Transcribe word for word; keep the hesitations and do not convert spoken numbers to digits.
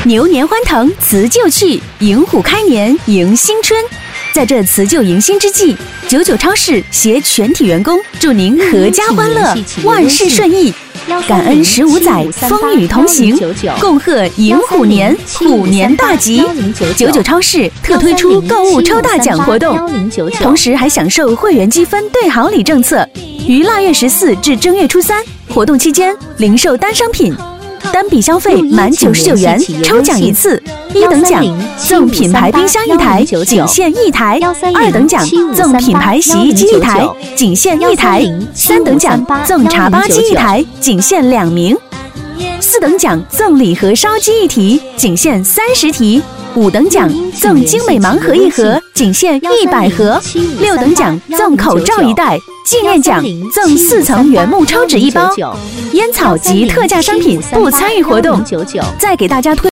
牛年欢腾辞旧去，迎虎开年迎新春。在这辞旧迎新之际，九九超市携全体员工祝您阖家欢乐，万事顺意。感恩十五载风雨同行，共贺迎虎年，虎年大吉。九九超市特推出购物抽大奖活动，同时还享受会员积分兑好礼政策。于腊月十四至正月初三活动期间，零售单商品单笔消费满九十九元抽奖一次，一等奖赠品牌冰箱一台，仅限一台；二等奖赠品牌洗衣机一台，仅限一台；三等奖赠茶吧机一台，仅限两名；四等奖赠礼盒烧鸡一提，仅限三十提；五等奖赠精美盲盒一盒，仅限一百盒；六等奖赠口罩一袋；纪念奖赠四层原木抽纸一包。烟草及特价商品不参与活动。再给大家推